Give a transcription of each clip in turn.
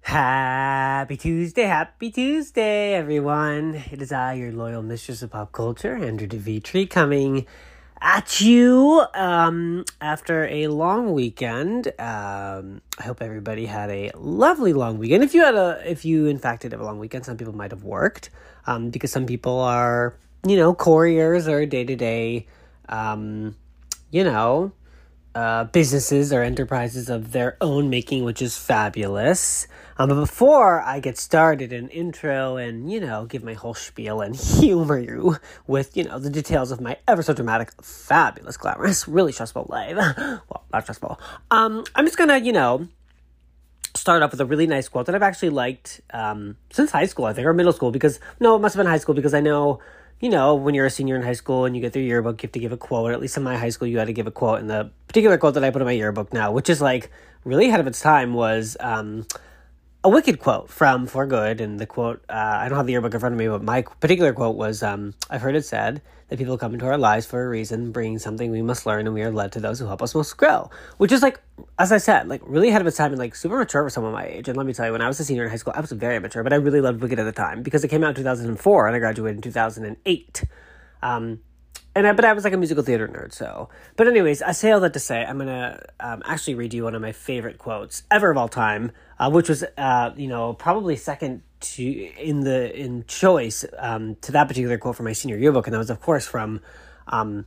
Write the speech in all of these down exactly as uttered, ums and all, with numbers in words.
Happy Tuesday, happy Tuesday, everyone. It is I, your loyal mistress of pop culture, Andrew DeVitri, coming at you um, after a long weekend. Um, I hope everybody had a lovely long weekend. If you had a, if you in fact did have a long weekend, some people might have worked um, because some people are, you know, couriers or day-to-day, um, you know, uh, businesses or enterprises of their own making, which is fabulous. Um, but before I get started and intro and, you know, give my whole spiel and humor you with, you know, the details of my ever so dramatic, fabulous, glamorous, really stressful life. Well, not stressful. Um, I'm just gonna, you know, start off with a really nice quote that I've actually liked um, since high school, I think, or middle school, because, no, it must have been high school, because I know, you know, when you're a senior in high school and you get through your yearbook, you have to give a quote, or at least in my high school, you had to give a quote. And the particular quote that I put in my yearbook now, which is like really ahead of its time, was um, a Wicked quote from For Good. And the quote, uh, I don't have the yearbook in front of me, but my particular quote was, um, I've heard it said that people come into our lives for a reason, bringing something we must learn, and we are led to those who help us most grow. Which is like, as I said, like really ahead of its time and like super mature for someone my age. And let me tell you, when I was a senior in high school, I was very mature, but I really loved Wicked at the time because it came out in two thousand four and I graduated in two thousand eight. Um, and I, but I was like a musical theater nerd, so. But anyways, I say all that to say, I'm gonna um, actually read you one of my favorite quotes ever of all time, uh, which was, uh, you know, probably second to in the in choice um, to that particular quote from my senior yearbook, and that was, of course, from um,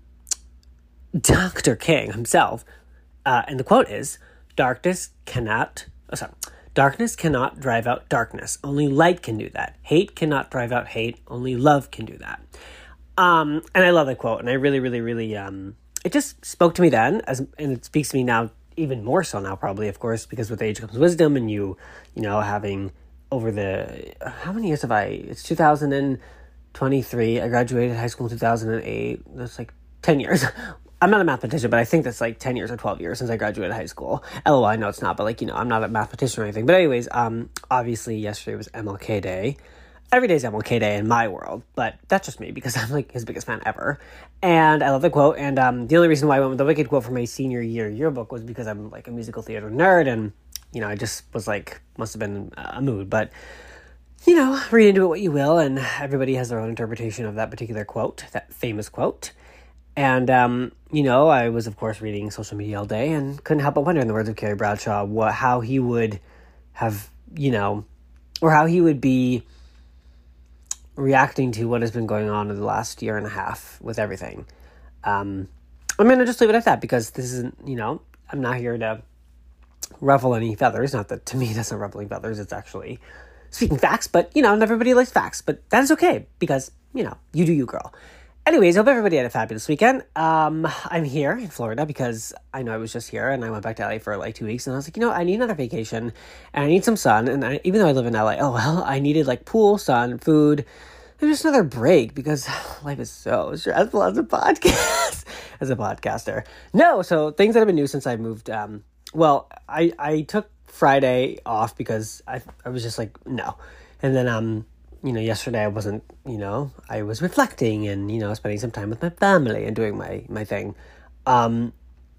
Doctor King himself. Uh, and the quote is, "Darkness cannot." Oh, sorry. Darkness cannot drive out darkness. Only light can do that. Hate cannot drive out hate. Only love can do that. Um, and I love that quote, and I really, really, really, um, it just spoke to me then, as, and it speaks to me now, even more so now, probably, of course, because with age comes wisdom, and you, you know, having over the, how many years have I, it's two thousand twenty-three, I graduated high school in two thousand eight, that's like ten years. I'm not a mathematician, but I think that's like ten years or twelve years since I graduated high school. LOL, I know it's not, but like, you know, I'm not a mathematician or anything. But anyways, um, obviously yesterday was M L K Day. Every day's M L K Day in my world, but that's just me because I'm like his biggest fan ever. And I love the quote. And um, the only reason why I went with the Wicked quote for my senior year yearbook was because I'm like a musical theater nerd. And, you know, I just was like, must have been a mood. But, you know, read into it what you will. And everybody has their own interpretation of that particular quote, that famous quote. And, um, you know, I was, of course, reading social media all day and couldn't help but wonder, in the words of Carrie Bradshaw, what, how he would have, you know, or how he would be reacting to what has been going on in the last year and a half with everything. Um, I'm going to just leave it at that because this isn't, you know, I'm not here to ruffle any feathers. Not that to me that's not ruffling feathers. It's actually speaking facts, but, you know, not everybody likes facts, but that is okay because, you know, you do you, girl. Anyways, hope everybody had a fabulous weekend. Um, I'm here in Florida because I know I was just here and I went back to L A for like two weeks and I was like, you know, I need another vacation and I need some sun. And I, even though I live in L A, oh, well, I needed like pool, sun, food, and just another break because life is so stressful as a podcast, as a podcaster. No, so things that have been new since I moved. Um, well, I, I took Friday off because I, I was just like, no. And then, um, you know, yesterday I wasn't, you know, I was reflecting and, you know, spending some time with my family and doing my, my thing. Um,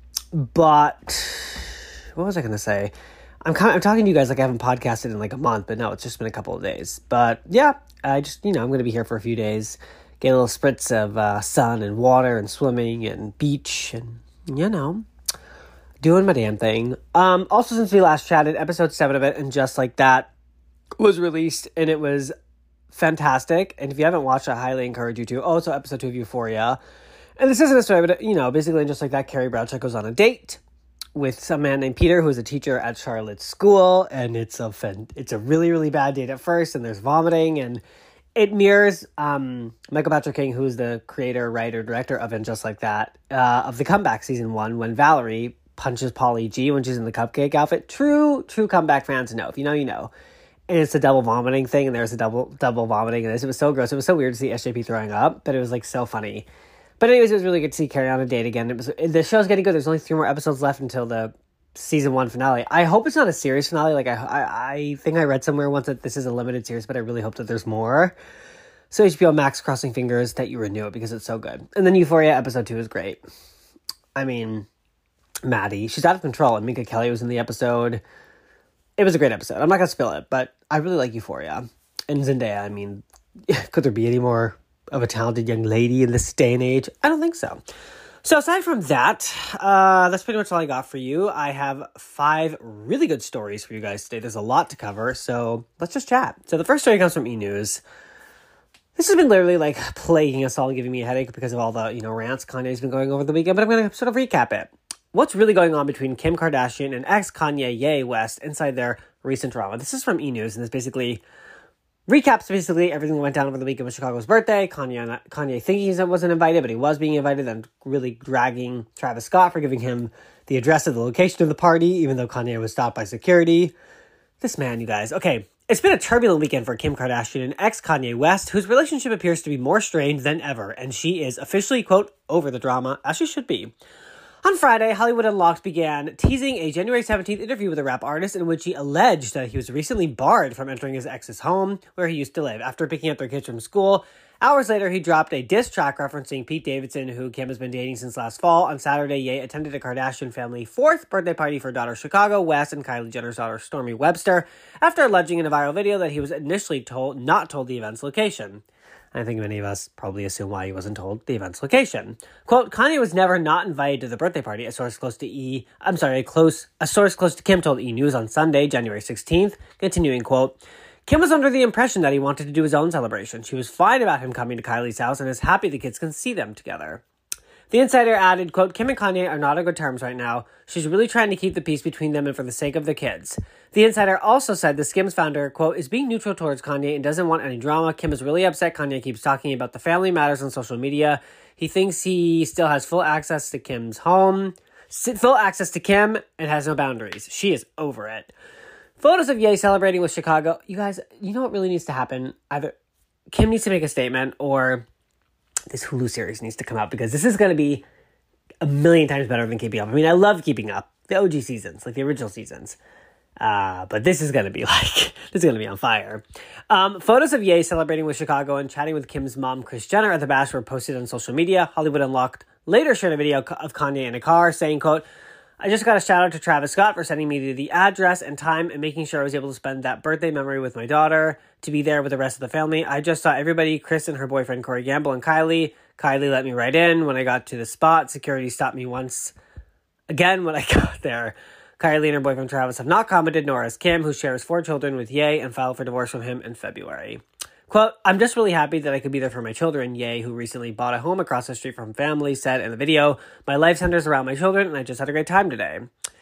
but what was I going to say? I'm kind of, I'm talking to you guys like I haven't podcasted in like a month, but no, it's just been a couple of days. But yeah, I just, you know, I'm going to be here for a few days, get a little spritz of uh, sun and water and swimming and beach and, you know, doing my damn thing. Um, also, since we last chatted, episode seven of it, and Just Like That was released and it was fantastic. And if you haven't watched, I highly encourage you to. Also, episode two of Euphoria. And this isn't a story, but, you know, basically Just Like That, Carrie Bradshaw goes on a date with some man named Peter, who is a teacher at Charlotte's school. And it's a fan- it's a really, really bad date at first. And there's vomiting. And it mirrors um, Michael Patrick King, who's the creator, writer, director of And Just Like That, uh, of The Comeback season one, when Valerie punches Pauly G when she's in the cupcake outfit. True, true comeback fans know. If you know, you know. And it's a double vomiting thing, and there's a double double vomiting in this. It was so gross. It was so weird to see S J P throwing up, but it was like so funny. But anyways, it was really good to see Carrie on a date again. It was the show's getting good. There's only three more episodes left until the season one finale. I hope it's not a series finale. Like I, I, I think I read somewhere once that this is a limited series, but I really hope that there's more. So H B O Max, crossing fingers that you renew it because it's so good. And then Euphoria episode two is great. I, I mean, Maddie, she's out of control. And Minka Kelly was in the episode. it was a great episode. I'm not going to spill it, but I really like Euphoria. And Zendaya, I mean, could there be any more of a talented young lady in this day and age? I don't think so. So aside from that, uh, that's pretty much all I got for you. I have five really good stories for you guys today. There's a lot to cover, so let's just chat. So the first story comes from E! News. This has been literally like plaguing us all and giving me a headache because of all the, you know, rants Kanye's been going over the weekend, but I'm going to sort of recap it. What's really going on between Kim Kardashian and ex-Kanye Ye West inside their recent drama? This is from E! News, and this basically recaps basically everything that went down over the weekend with Chicago's birthday. Kanye, Kanye thinking he wasn't invited, but he was being invited, and really dragging Travis Scott for giving him the address of the location of the party, even though Kanye was stopped by security. This man, you guys. Okay, it's been a turbulent weekend for Kim Kardashian and ex-Kanye West, whose relationship appears to be more strained than ever, and she is officially, quote, over the drama, as she should be. On Friday, Hollywood Unlocked began teasing a January seventeenth interview with a rap artist in which he alleged that he was recently barred from entering his ex's home, where he used to live, after picking up their kids from school. Hours later, he dropped a diss track referencing Pete Davidson, who Kim has been dating since last fall. On Saturday, Ye attended a Kardashian family fourth birthday party for daughter Chicago West and Kylie Jenner's daughter Stormi Webster, after alleging in a viral video that he was initially told not told the event's location. I think many of us probably assume why he wasn't told the event's location. Quote, Kanye was never not invited to the birthday party, a source close to E, I'm sorry, a close, a source close to Kim told E! News on Sunday, January sixteenth, continuing, quote, Kim was under the impression that he wanted to do his own celebration. She was fine about him coming to Kylie's house and is happy the kids can see them together. The insider added, quote, Kim and Kanye are not on good terms right now. She's really trying to keep the peace between them and for the sake of the kids. The insider also said the Skims founder, quote, is being neutral towards Kanye and doesn't want any drama. Kim is really upset Kanye keeps talking about the family matters on social media. He thinks he still has full access to Kim's home, full access to Kim, and has no boundaries. She is over it. Photos of Ye celebrating with Chicago. You guys, you know what really needs to happen? Either Kim needs to make a statement, or this Hulu series needs to come out, because this is going to be a million times better than Keeping Up. I mean, I love Keeping Up, the O G seasons, like the original seasons. Uh, but this is going to be like, this is going to be on fire. Um, photos of Ye celebrating with Chicago and chatting with Kim's mom, Kris Jenner, at the bash were posted on social media. Hollywood Unlocked later shared a video of Kanye in a car saying, quote, I just got a shout out to Travis Scott for sending me the address and time and making sure I was able to spend that birthday memory with my daughter, to be there with the rest of the family. I just saw everybody, Kris and her boyfriend Corey Gamble and Kylie. Kylie let me right in. When I got to the spot, security stopped me once again when I got there. Kylie and her boyfriend Travis have not commented, nor has Kim, who shares four children with Ye and filed for divorce from him in February. Quote, I'm just really happy that I could be there for my children. Ye, who recently bought a home across the street from family, said in the video, my life centers around my children and I just had a great time today.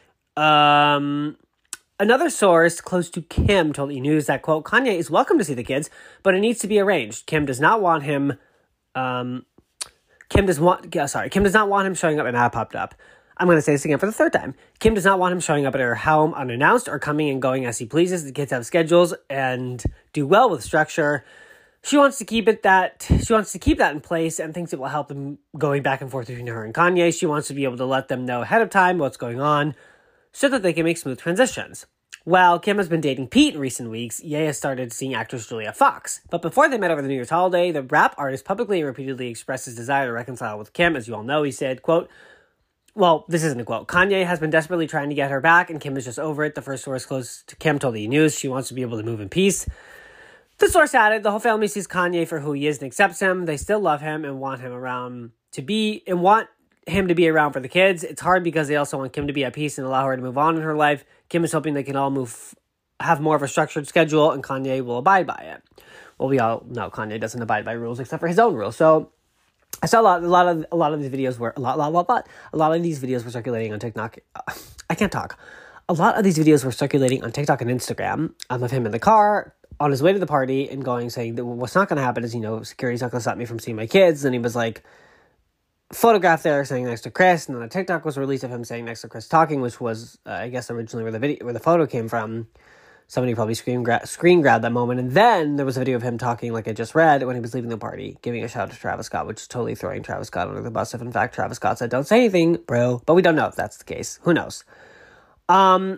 Um, another source close to Kim told E! News that, quote, Kanye is welcome to see the kids, but it needs to be arranged. Kim does not want him, um, Kim does want, yeah, sorry, Kim does not want him showing up, and I popped up. I'm going to say this again for the third time. Kim does not want him showing up at her home unannounced or coming and going as he pleases. The kids have schedules and do well with structure. She wants to keep it that she wants to keep that in place and thinks it will help them going back and forth between her and Kanye. She wants to be able to let them know ahead of time what's going on so that they can make smooth transitions. While Kim has been dating Pete in recent weeks, Ye has started seeing actress Julia Fox. But before they met over the New Year's holiday, the rap artist publicly and repeatedly expressed his desire to reconcile with Kim. As you all know, he said, quote, well, this isn't a quote. Kanye has been desperately trying to get her back, and Kim is just over it. The first source close to Kim told E! News she wants to be able to move in peace. The source added, the whole family sees Kanye for who he is and accepts him. They still love him and want him around to be, and want him to be around for the kids. It's hard because they also want Kim to be at peace and allow her to move on in her life. Kim is hoping they can all move, have more of a structured schedule, and Kanye will abide by it. Well, we all know Kanye doesn't abide by rules except for his own rules. So I saw a lot, a lot of, a lot of these videos were a lot, lot, lot, lot. A lot of these videos were circulating on TikTok. I can't talk. A lot of these videos were circulating on TikTok and Instagram um, of him in the car on his way to the party and going, saying that what's not going to happen is, you know, security's not going to stop me from seeing my kids. And he was like photographed there saying next to Kris, and then a TikTok was released of him saying next to Kris talking, which was, uh, I guess, originally where the video, where the photo came from. Somebody probably screen, gra- screen grabbed that moment. And then there was a video of him talking, like I just read, when he was leaving the party, giving a shout out to Travis Scott, which is totally throwing Travis Scott under the bus. If, in fact, Travis Scott said, don't say anything, bro. But we don't know if that's the case. Who knows? Um,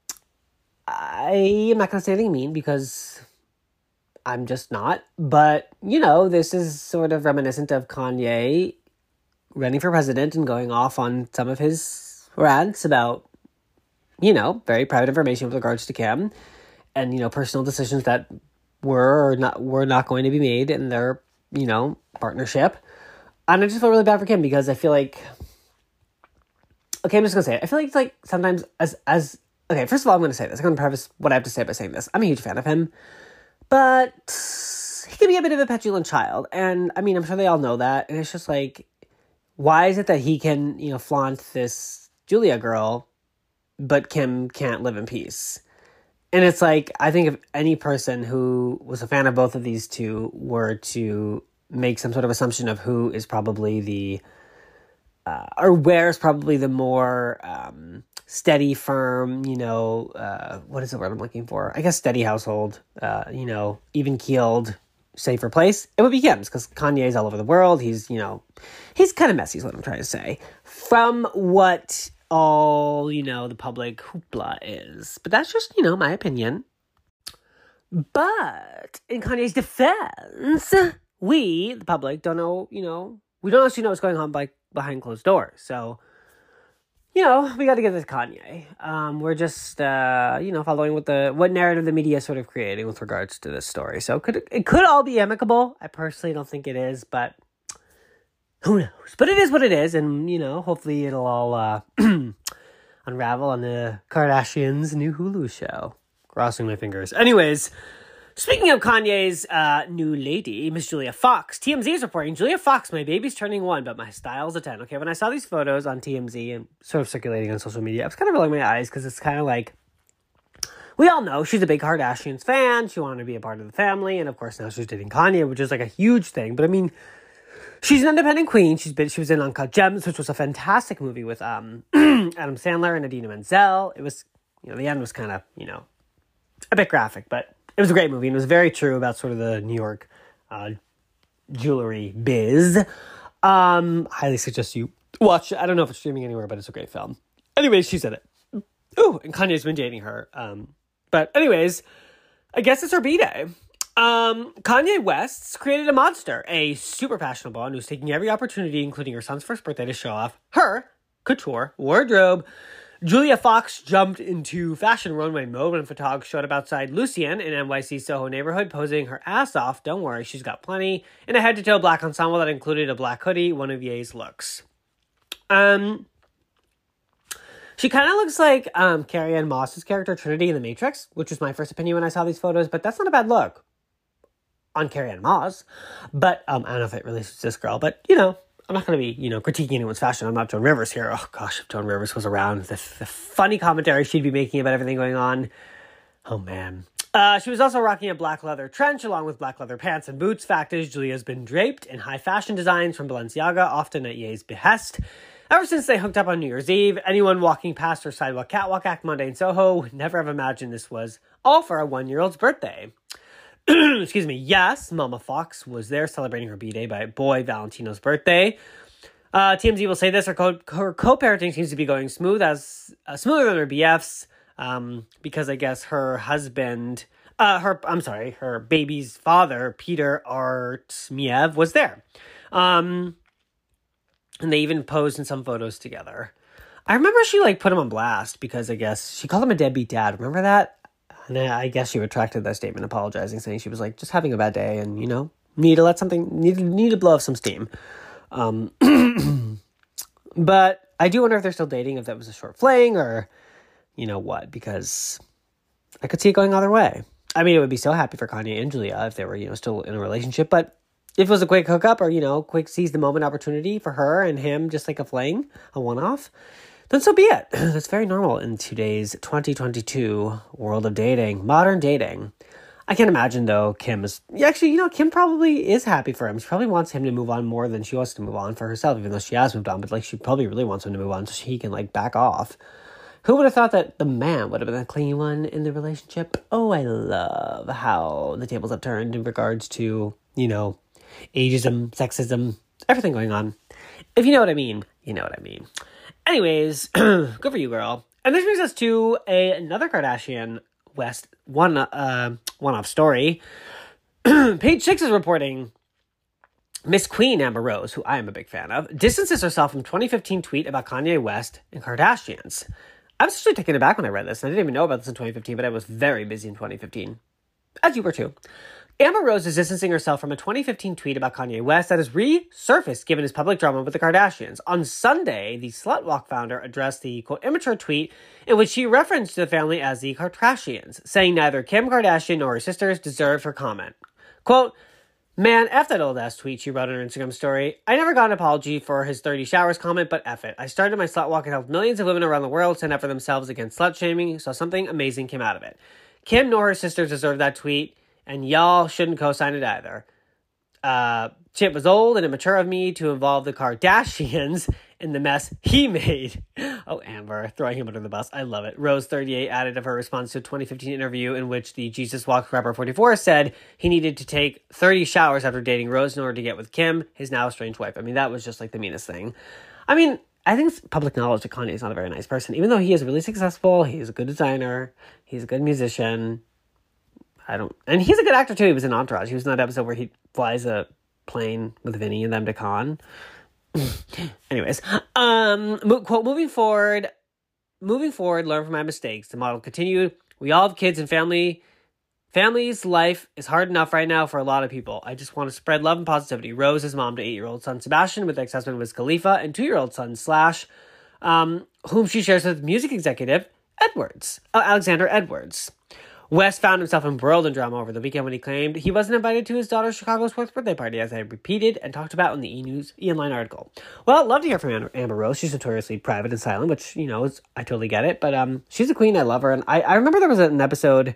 I am not going to say anything mean because I'm just not. But, you know, this is sort of reminiscent of Kanye running for president and going off on some of his rants about you know, very private information with regards to Kim and, you know, personal decisions that were or not were not going to be made in their, you know, partnership. And I just feel really bad for Kim because I feel like, okay, I'm just going to say it. I feel like it's like sometimes as, as, okay, first of all, I'm going to say this. I'm going to preface what I have to say by saying this. I'm a huge fan of him, but he can be a bit of a petulant child. And I mean, I'm sure they all know that. And it's just like, why is it that he can, you know, flaunt this Julia girl, but Kim can't live in peace? And it's like, I think if any person who was a fan of both of these two were to make some sort of assumption of who is probably the, uh, or where's probably the more um, steady, firm, you know, uh, what is the word I'm looking for? I guess steady household, uh, you know, even-keeled, safer place, it would be Kim's, because Kanye's all over the world. He's, you know, he's kind of messy is what I'm trying to say. From what all, you know, the public hoopla is. But that's just, you know, my opinion. But in Kanye's defense, we, the public, don't know, you know, we don't actually know what's going on by, behind closed doors. So, you know, we got to give this to Kanye. Um, we're just, uh, you know, following what the what narrative the media is sort of creating with regards to this story. So could it could all be amicable? I personally don't think it is, but who knows? But it is what it is, and, you know, hopefully it'll all uh, unravel on the Kardashians' new Hulu show. Crossing my fingers. Anyways, speaking of Kanye's uh, new lady, Miss Julia Fox, T M Z is reporting, Julia Fox, my baby's turning one, but my style's a ten. Okay, when I saw these photos on T M Z and sort of circulating on social media, I was kind of rolling my eyes because it's kind of like, we all know she's a big Kardashians fan. She wanted to be a part of the family, and of course now she's dating Kanye, which is like a huge thing. But I mean, she's an independent queen. She's been she was in Uncut Gems, which was a fantastic movie with um Adam Sandler and Idina Menzel. It was, you know, the end was kind of, you know, a bit graphic, but it was a great movie, and it was very true about sort of the New York uh, jewelry biz. Um, highly suggest you watch it. I don't know if it's streaming anywhere, but it's a great film. Anyways, she said it. Ooh, and Kanye's been dating her. Um, but anyways, I guess it's her B-Day. Um, Kanye West's created a monster, a super fashionable one who's taking every opportunity, including her son's first birthday, to show off her couture wardrobe. Julia Fox jumped into fashion runway mode when photographers showed up outside Lucien in N Y C Soho neighborhood, posing her ass off. Don't worry, she's got plenty. In a head-to-toe black ensemble that included a black hoodie, one of Ye's looks. Um, she kind of looks like um, Carrie-Anne Moss's character Trinity in The Matrix, which was my first opinion when I saw these photos, but that's not a bad look on Carrie-Anne Moss. But um, I don't know if it really suits this girl, but, you know, I'm not going to be, you know, critiquing anyone's fashion. I'm not Joan Rivers here. Oh, gosh, if Joan Rivers was around, the, the funny commentary she'd be making about everything going on. Oh, man. Uh, she was also rocking a black leather trench along with black leather pants and boots. Fact is, Julia's been draped in high fashion designs from Balenciaga, often at Ye's behest. Ever since they hooked up on New Year's Eve, anyone walking past her sidewalk catwalk act Monday in Soho would never have imagined this was all for a one-year-old's birthday. Excuse me. Yes, Mama Fox was there celebrating her B-Day by boy Valentino's birthday. Uh, T M Z will say this: her, co- her co-parenting seems to be going smooth, as uh, smoother than her B F's, um, because I guess her husband, uh, her I'm sorry, her baby's father, Peter Artemiev, was there, um, and they even posed in some photos together. I remember she like put him on blast because I guess she called him a deadbeat dad. Remember that? And I guess she retracted that statement, apologizing, saying she was like just having a bad day and, you know, need to let something, need to, need to blow off some steam. Um, but I do wonder if they're still dating, if that was a short fling or, you know what, because I could see it going either way. I mean, it would be so happy for Kanye and Julia if they were, you know, still in a relationship, but if it was a quick hookup or, you know, quick seize the moment opportunity for her and him, just like a fling, a one-off, then so be it. That's very normal in today's twenty twenty-two world of dating, modern dating. I can't imagine, though, Kim is... Actually, you know, Kim probably is happy for him. She probably wants him to move on more than she wants to move on for herself, even though she has moved on. But, like, she probably really wants him to move on so he can, like, back off. Who would have thought that the man would have been the clingy one in the relationship? Oh, I love how the tables have turned in regards to, you know, ageism, sexism, everything going on. If you know what I mean, you know what I mean. Anyways, good for you, girl. And this brings us to a, another Kardashian West one uh one-off story. Page Six is reporting Miss Queen Amber Rose, who I am a big fan of, distances herself from twenty fifteen tweet about Kanye West and Kardashians. I was actually taken aback when I read this. I didn't even know about this in twenty fifteen, but I was very busy in twenty fifteen. As you were too. Amber Rose is distancing herself from a twenty fifteen tweet about Kanye West that has resurfaced given his public drama with the Kardashians. On Sunday, the Slutwalk founder addressed the, quote, immature tweet in which she referenced the family as the Kardashians, saying neither Kim Kardashian nor her sisters deserved her comment. Quote, man, F that old-ass tweet, she wrote on her Instagram story. I never got an apology for his thirty showers comment, but F it. I started my slut walk and helped millions of women around the world stand up for themselves against slut-shaming, so something amazing came out of it. Kim nor her sisters deserved that tweet, and y'all shouldn't co-sign it either. Uh, shit was old and immature of me to involve the Kardashians in the mess he made. Oh, Amber, throwing him under the bus. I love it. Rose thirty-eight added of her response to a twenty fifteen interview in which the Jesus Walk rapper forty-four said he needed to take thirty showers after dating Rose in order to get with Kim, his now estranged wife. I mean, that was just like the meanest thing. I mean, I think it's public knowledge that Kanye is not a very nice person. Even though he is really successful, he's a good designer, he's a good musician. I don't, and he's a good actor too. He was in Entourage. He was in that episode where he flies a plane with Vinny and them to Cannes. Anyways, um, quote, moving forward, moving forward, learn from my mistakes. The model continued. We all have kids and family. Family's life is hard enough right now for a lot of people. I just want to spread love and positivity. Rose is mom to eight-year-old son Sebastian with ex-husband Wiz Khalifa and two-year-old son Slash, um, whom she shares with music executive Edwards, uh, Alexander Edwards. West found himself embroiled in drama over the weekend when he claimed he wasn't invited to his daughter's Chicago's fourth birthday party, as I repeated and talked about in the E! News E! Online article. Well, I'd love to hear from Amber Rose. She's notoriously private and silent, which, you know, is, I totally get it. But um, she's a queen. I love her. And I, I remember there was an episode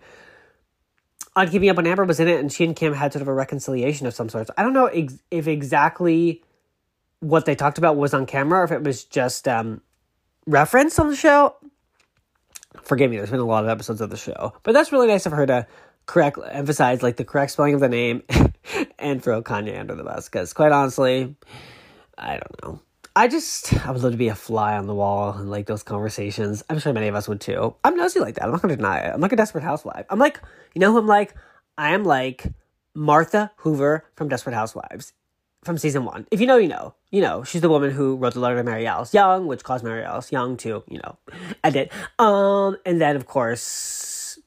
on Keeping Up when Amber was in it, and she and Kim had sort of a reconciliation of some sorts. I don't know ex- if exactly what they talked about was on camera or if it was just um, referenced on the show. Forgive me, there's been a lot of episodes of the show. But that's really nice of her to correct, emphasize like the correct spelling of the name and throw Kanye under the bus. Because quite honestly, I don't know. I just, I would love to be a fly on the wall and like those conversations. I'm sure many of us would too. I'm nosy like that. I'm not going to deny it. I'm like a Desperate Housewife. I'm like, you know who I'm like? I am like Martha Hoover from Desperate Housewives. From season one. If you know, you know. You know, she's the woman who wrote the letter to Mary Alice Young, which caused Mary Alice Young to, you know, end it. Um, and then, of course,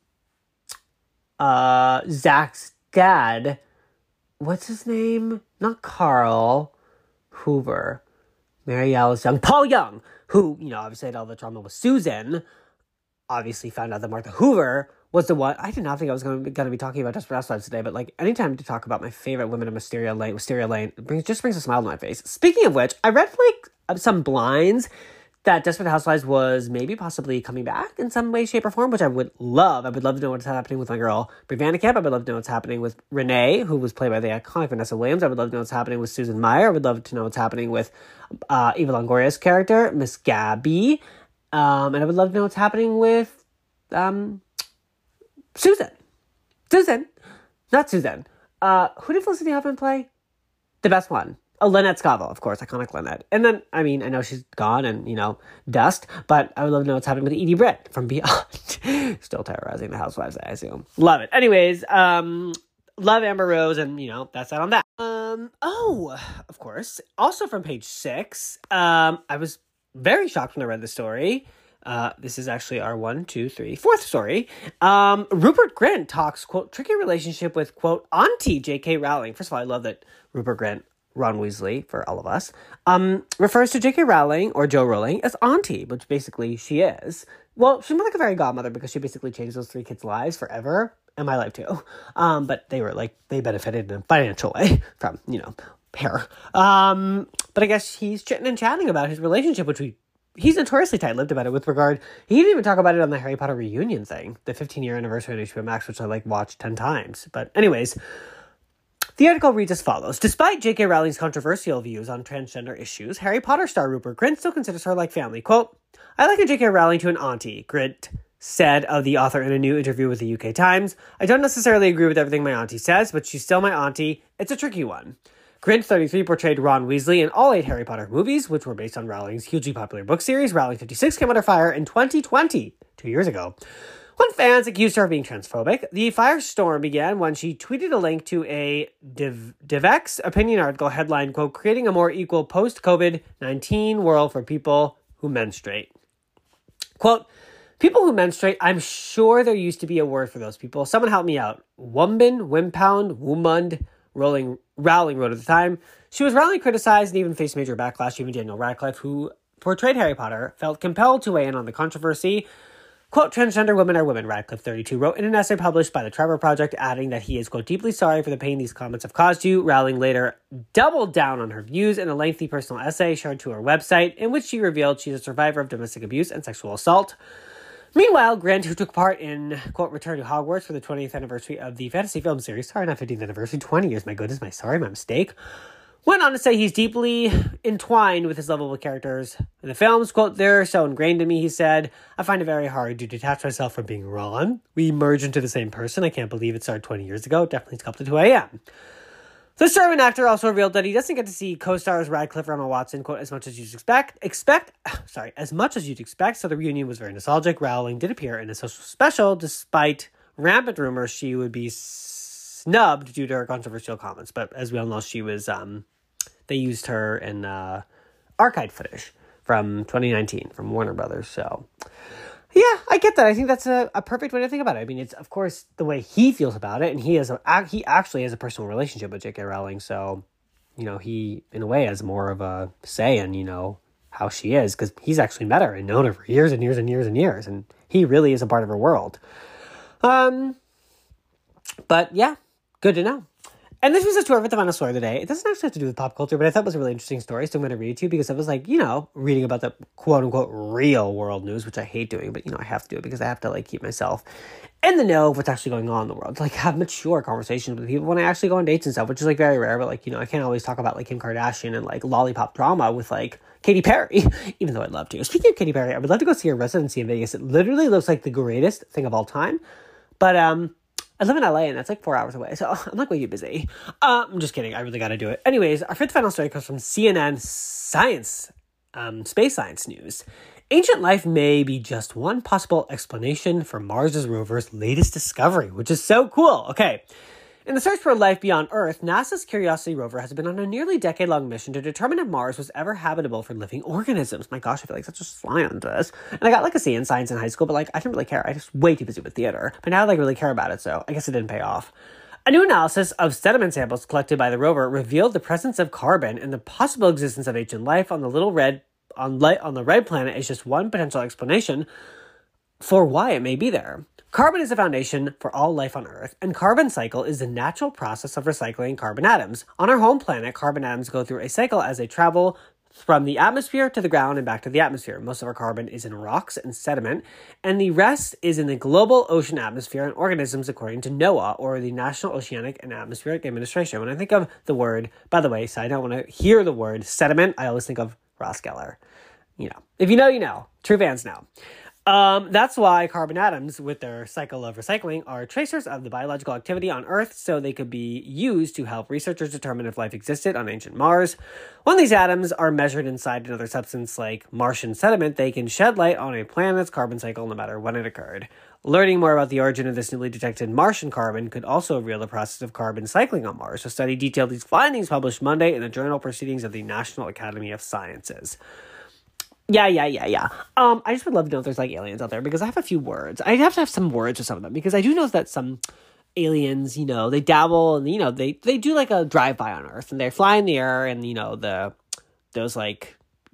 uh, Zach's dad, what's his name? Not Carl Hoover. Mary Alice Young. Paul Young, who, you know, obviously had all the drama with Susan, obviously found out that Martha Hoover was the one. I did not think I was going to, going to be talking about Desperate Housewives today, but like anytime to talk about my favorite women in Wisteria Lane, Wisteria Lane brings, just brings a smile to my face. Speaking of which, I read like some blinds that Desperate Housewives was maybe possibly coming back in some way, shape, or form, which I would love. I would love to know what's happening with my girl Brie Vandekamp. I would love to know what's happening with Renee, who was played by the iconic Vanessa Williams. I would love to know what's happening with Susan Meyer. I would love to know what's happening with uh, Eva Longoria's character, Miss Gabby. Um, and I would love to know what's happening with um, Susan. Susan. Not Susan. Uh, who did Felicity Huffman play? The best one. Oh, Lynette Scavo, of course, iconic Lynette. And then, I mean, I know she's gone and, you know, dust, but I would love to know what's happening with Edie Britt from Beyond. Still terrorizing the housewives, I assume. Love it. Anyways, um, love Amber Rose, and, you know, that's that on that. Um, oh, of course, also from page six, um, I was very shocked when I read the story. Uh, this is actually our one, two, three, fourth story. Um, Rupert Grint talks, quote, tricky relationship with, quote, auntie J K Rowling. First of all, I love that Rupert Grint, Ron Weasley, for all of us, um, refers to J K Rowling, or Jo Rowling, as auntie, which basically she is. Well, she's more like a fairy godmother because she basically changed those three kids' lives forever, and my life too. Um, but they were like, they benefited in a financial way from, you know, her. Um, but I guess he's chitting and chatting about his relationship, which we, he's notoriously tight-lipped about it with regard, he didn't even talk about it on the Harry Potter reunion thing, the fifteen-year anniversary on H B O Max, which I like watched ten times. But anyways, the article reads as follows. Despite J K Rowling's controversial views on transgender issues, Harry Potter star Rupert Grint still considers her like family. Quote, I liken J K Rowling to an auntie, Grint said of the author in a new interview with the U K Times. I don't necessarily agree with everything my auntie says, but she's still my auntie. It's a tricky one. Grint, thirty-three, portrayed Ron Weasley in all eight Harry Potter movies, which were based on Rowling's hugely popular book series. Rowling fifty-six came under fire in twenty twenty, two years ago, when fans accused her of being transphobic. The firestorm began when she tweeted a link to a Div- DivX opinion article headline, quote, creating a more equal post-COVID nineteen world for people who menstruate. Quote, People who menstruate, I'm sure there used to be a word for those people. Someone help me out. Wumbin, Wimpound, Woomund, Rolling, Rowling wrote at the time. She was roundly criticized and even faced major backlash. Even Daniel Radcliffe, who portrayed Harry Potter, felt compelled to weigh in on the controversy. Quote, transgender women are women, Radcliffe, thirty-two, wrote in an essay published by the Trevor Project, adding that he is, quote, deeply sorry for the pain these comments have caused you. Rowling later doubled down on her views in a lengthy personal essay shared to her website, in which she revealed she's a survivor of domestic abuse and sexual assault. Meanwhile, Grant, who took part in, quote, Return to Hogwarts for the twentieth anniversary of the fantasy film series, sorry, not fifteenth anniversary, twenty years, my goodness, my sorry, my mistake, went on to say he's deeply entwined with his lovable characters in the films. Quote, they're so ingrained in me, he said. I find it very hard to detach myself from being Ron. We merge into the same person. I can't believe it started twenty years ago. Definitely sculpted who I am. The Sermon actor also revealed that he doesn't get to see co-stars Radcliffe and Emma Watson, quote, as much as you'd expect, expect, sorry, as much as you'd expect, so the reunion was very nostalgic. Rowling did appear in a social special, despite rampant rumors she would be snubbed due to her controversial comments. But as we all know, she was, um, they used her in uh, archive footage from twenty nineteen from Warner Brothers, so... Yeah, I get that. I think that's a, a perfect way to think about it. I mean, it's, of course, the way he feels about it, and he has a, he actually has a personal relationship with J K. Rowling, so, you know, he, in a way, has more of a say in, you know, how she is, because he's actually met her and known her for years and years and years and years, and he really is a part of her world. Um, but, yeah, good to know. And this was a tour of the final story of the day. It doesn't actually have to do with pop culture, but I thought it was a really interesting story, so I'm going to read it to you because it was like, you know, reading about the quote-unquote real world news, which I hate doing, but, you know, I have to do it because I have to, like, keep myself in the know of what's actually going on in the world. Like, have mature conversations with people when I actually go on dates and stuff, which is, like, very rare, but, like, you know, I can't always talk about, like, Kim Kardashian and, like, lollipop drama with, like, Katy Perry, even though I'd love to. Speaking of Katy Perry, I would love to go see her residency in Vegas. It literally looks like the greatest thing of all time, but, um... I live in L A, and that's like four hours away, so I'm like way too busy. Uh, I'm just kidding. I really got to do it. Anyways, our fifth final story comes from C N N Science, um, Space Science News. Ancient life may be just one possible explanation for Mars' rover's latest discovery, which is so cool. Okay. In the search for life beyond Earth, NASA's Curiosity rover has been on a nearly decade-long mission to determine if Mars was ever habitable for living organisms. My gosh, I feel like such a fly onto this. And I got like a C in science in high school, but like I didn't really care. I was way too busy with theater. But now I like really care about it, so I guess it didn't pay off. A new analysis of sediment samples collected by the rover revealed the presence of carbon and the possible existence of ancient life on the little red on light on the red planet is just one potential explanation for why it may be there. Carbon is the foundation for all life on Earth, and carbon cycle is the natural process of recycling carbon atoms. On our home planet, carbon atoms go through a cycle as they travel from the atmosphere to the ground and back to the atmosphere. Most of our carbon is in rocks and sediment, and the rest is in the global ocean atmosphere and organisms according to NOAA, or the National Oceanic and Atmospheric Administration. When I think of the word, by the way, side note, when I hear the word sediment, I always think of Ross Geller. You know, if you know, you know. True fans know. Um, that's why carbon atoms, with their cycle of recycling, are tracers of the biological activity on Earth, so they could be used to help researchers determine if life existed on ancient Mars. When these atoms are measured inside another substance like Martian sediment, they can shed light on a planet's carbon cycle no matter when it occurred. Learning more about the origin of this newly detected Martian carbon could also reveal the process of carbon cycling on Mars. A study detailed these findings published Monday in the Journal Proceedings of the National Academy of Sciences. Yeah, yeah, yeah, yeah. Um, I just would love to know if there's, like, aliens out there, because I have a few words. I have to have some words with some of them, because I do know that some aliens, you know, they dabble, and, you know, they, they do, like, a drive-by on Earth, and they fly in the air, and, you know, the those, like,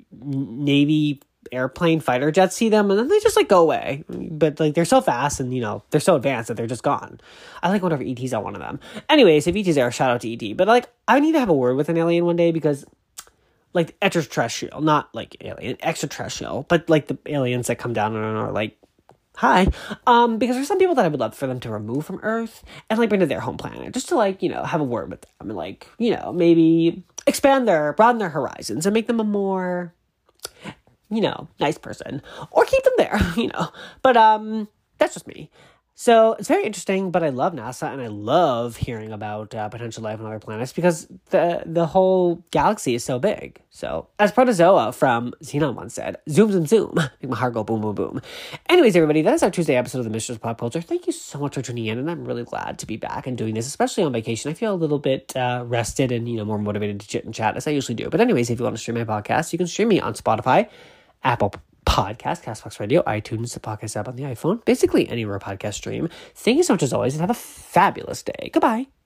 Navy airplane fighter jets see them, and then they just, like, go away. But, like, they're so fast, and, you know, they're so advanced that they're just gone. I, like, wonder if E T's on one of them. Anyways, if E T's there, shout out to E T. But, like, I need to have a word with an alien one day, because... like, extraterrestrial, not, like, alien, extraterrestrial, but, like, the aliens that come down and are, like, hi. Um, because there's some people that I would love for them to remove from Earth and, like, bring to their home planet, just to, like, you know, have a word with them and, like, you know, maybe expand their, broaden their horizons and make them a more, you know, nice person. Or keep them there, you know. But, um, that's just me. So it's very interesting, but I love NASA, and I love hearing about uh, potential life on other planets, because the the whole galaxy is so big. So, as Protozoa from Xenon once said, zoom, zoom, zoom, make my heart go boom, boom, boom. Anyways, everybody, that is our Tuesday episode of the Mistress of Pop Culture. Thank you so much for tuning in, and I'm really glad to be back and doing this, especially on vacation. I feel a little bit uh, rested and, you know, more motivated to chit and chat, as I usually do. But anyways, if you want to stream my podcast, you can stream me on Spotify, Apple Podcast, Castbox Radio, iTunes, the podcast app on the iPhone, basically anywhere podcast stream. Thank you so much as always, and have a fabulous day. Goodbye.